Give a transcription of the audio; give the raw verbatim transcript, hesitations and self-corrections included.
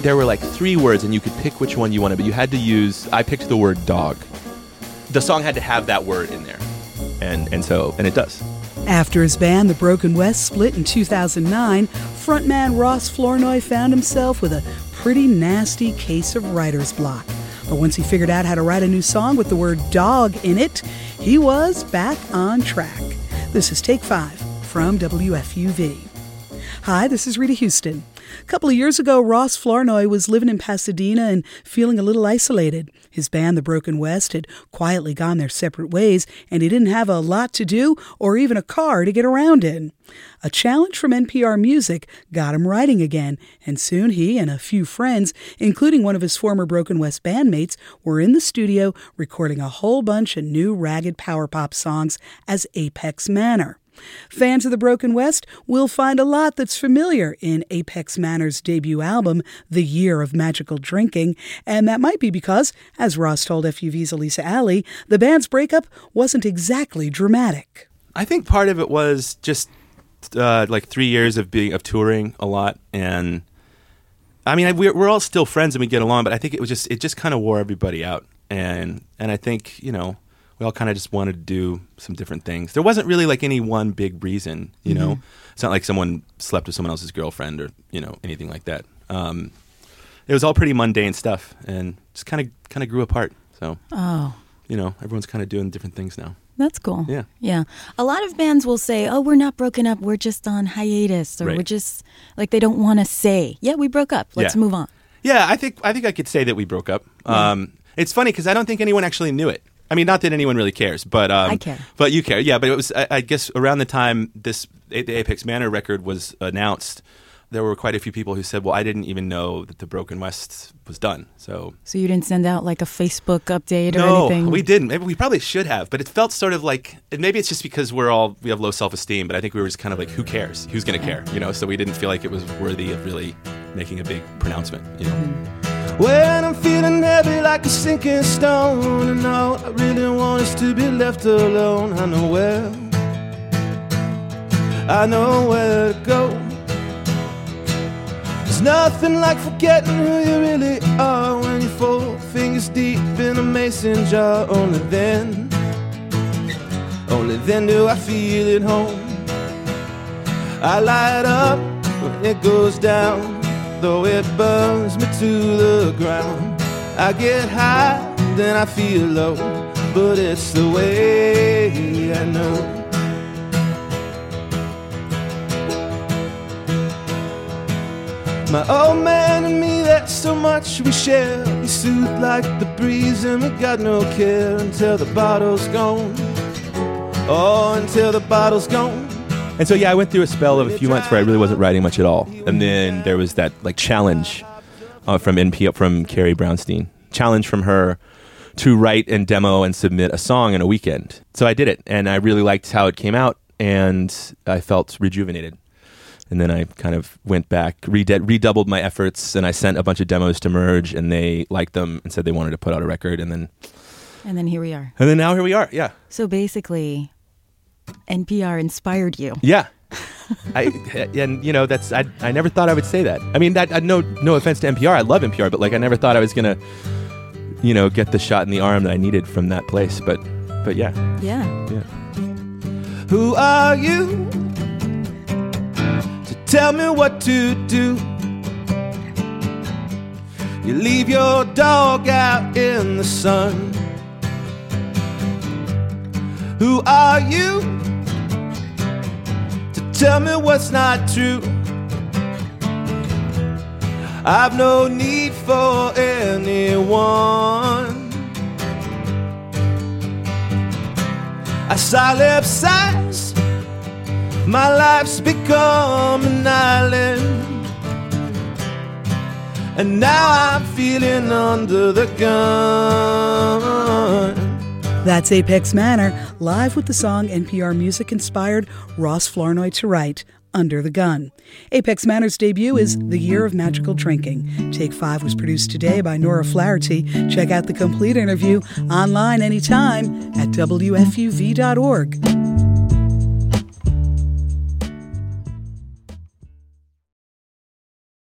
there were like three words, and you could pick which one you wanted, but you had to use, I picked the word dog. The song had to have that word in there, and, and so, and it does. After his band, The Broken West, split in two thousand nine, frontman Ross Flournoy found himself with a pretty nasty case of writer's block. But once he figured out how to write a new song with the word dog in it, he was back on track. This is Take Five from W F U V. Hi, this is Rita Houston. A couple of years ago, Ross Flournoy was living in Pasadena and feeling a little isolated. His band, The Broken West, had quietly gone their separate ways, and he didn't have a lot to do or even a car to get around in. A challenge from N P R Music got him writing again, and soon he and a few friends, including one of his former Broken West bandmates, were in the studio recording a whole bunch of new ragged power pop songs as Apex Manor. Fans of The Broken West will find a lot that's familiar in Apex Manor's debut album, The Year of Magical Drinking, and that might be because, as Ross told F U V's Elisa Alley, the band's breakup wasn't exactly dramatic. I think part of it was just uh, like three years of being of touring a lot, and I mean, I, we're, we're all still friends and we get along, but I think it was just it just kind of wore everybody out, and and I think, you know, we all kind of just wanted to do some different things. There wasn't really like any one big reason, you know. Mm-hmm. It's not like someone slept with someone else's girlfriend or, you know, anything like that. Um, it was all pretty mundane stuff, and just kind of kind of grew apart. So, oh, you know, everyone's kind of doing different things now. That's cool. Yeah. Yeah. A lot of bands will say, oh, we're not broken up. We're just on hiatus, or right. we're just like, they don't want to say, yeah, we broke up. Let's yeah. move on. Yeah, I think I think I could say that we broke up. Yeah. Um, it's funny because I don't think anyone actually knew it. I mean, not that anyone really cares, but um, I care. But you care, yeah. But it was, I, I guess, around the time this the Apex Manor record was announced, there were quite a few people who said, "Well, I didn't even know that the Broken West was done." So, so you didn't send out like a Facebook update or no, anything? No, we didn't. Maybe we probably should have, but it felt sort of like, and maybe it's just because we're all we have low self-esteem. But I think we were just kind of like, who cares? Who's going to care? You know. So we didn't feel like it was worthy of really making a big pronouncement. You know. Mm-hmm. When I'm feeling heavy like a sinking stone, and all I really want is to be left alone. I know where, I know where to go. There's nothing like forgetting who you really are when you're four fingers deep in a mason jar. Only then, only then do I feel at home. I light up when it goes down, though it burns me to the ground. I get high, then I feel low, but it's the way I know. My old man and me, that's so much we share. We soothe like the breeze and we got no care until the bottle's gone. Oh, until the bottle's gone. And so, yeah, I went through a spell of a few months where I really wasn't writing much at all. And then there was that like challenge uh, from N P R, from Carrie Brownstein, challenge from her to write and demo and submit a song in a weekend. So I did it, and I really liked how it came out, and I felt rejuvenated. And then I kind of went back, reded- redoubled my efforts, and I sent a bunch of demos to Merge, and they liked them and said they wanted to put out a record, and then... And then here we are. And then now here we are, yeah. So basically, N P R inspired you. Yeah. I and you know that's I I never thought I would say that. I mean that I, no no offense to N P R, I love N P R, but like I never thought I was gonna, you know, get the shot in the arm that I needed from that place. But but yeah. Yeah. Yeah. Who are you to tell me what to do? You leave your dog out in the sun. Who are you to tell me what's not true? I've no need for anyone. I solipsize, my life's become an island, and now I'm feeling under the gun. That's Apex Manor, live with the song N P R Music inspired Ross Flournoy to write, Under the Gun. Apex Manor's debut is The Year of Magical Drinking. Take Five was produced today by Nora Flaherty. Check out the complete interview online anytime at W F U V dot org.